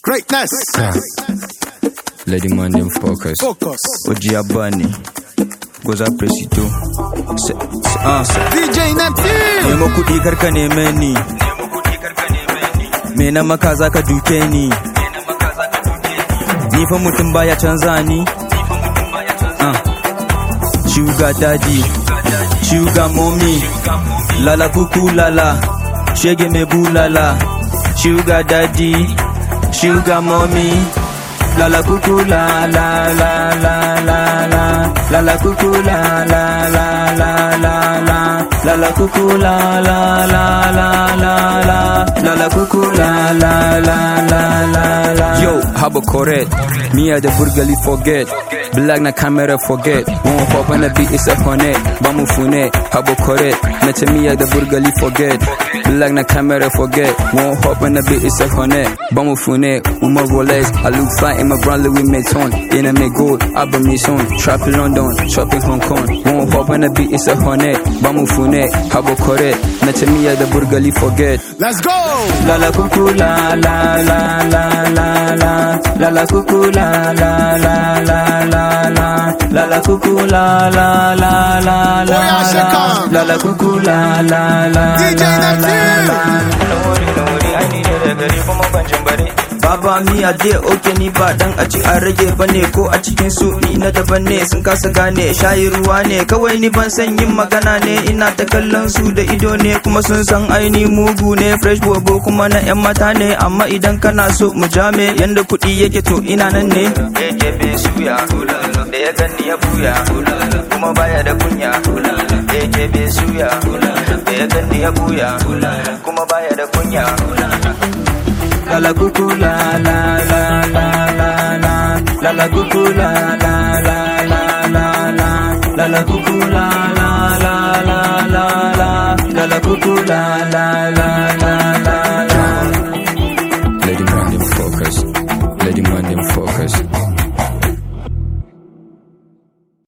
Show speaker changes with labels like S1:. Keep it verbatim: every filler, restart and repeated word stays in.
S1: Greatness.
S2: Yeah. Lady man them focus.
S1: Focus.
S2: Oji Abani. Goza Presito. Se, se, ah, se.
S1: D J Neptune.
S2: Nemo kudi karka neme ni. Me na maka zaka duke ni. Ni fa mutum baya canza ni. Ah. Sugar daddy. Sugar mommy. Lala kuku lala. Shege me bulala. Sugar daddy. Sugar mommy. Lala kuku la la la la la la. Lala kuku la la la la la la. Lala kuku la la la la la la. Lala kuku la la la la la la. Yo, habo correct. Me at the burgali forget. Black na camera forget. Won't hop on the beat, it's a honey. Bamu fune, habo correct. Nacha me at the burgali forget. Black na camera forget. Won't hop on the beat, it's a honey. Bamu fune, uma Rolex. I look fly in my brand Louis Vuitton. In a me gold, Abba Maison. Trap in London, shopping Hong Kong. Won't hop on the beat, it's a honey. Bamu fune, habo correct. Nacha me at the burgali forget.
S1: Let's go.
S2: Lala kuku la la la la la la. Lala kuku la la la la la la. Lala kuku la la la la la. Lala kuku la la la.
S1: D J Neptune.
S2: Baba mi a dai oke ni ba dan a ci a rage bane ko a cikin su ni na daban ne sun kasa gane shayi ruwa ne kawai ni ban san yin magana ne ina ta kallon su da ido ne kuma sun san aini mugu ne fresh bobo kuma na yan mata ne amma idan kana so mu jame yanda kuɗi yake to ina nan ne yake be suya da ya gani ya buya kuma baya da kunya yake be suya da ya gani ya buya kuma baya da kunya. Lala kuku la la la la la la. Lala kuku la la la la la la. Lala kuku la la la la la la. Lala kuku la la la la la la.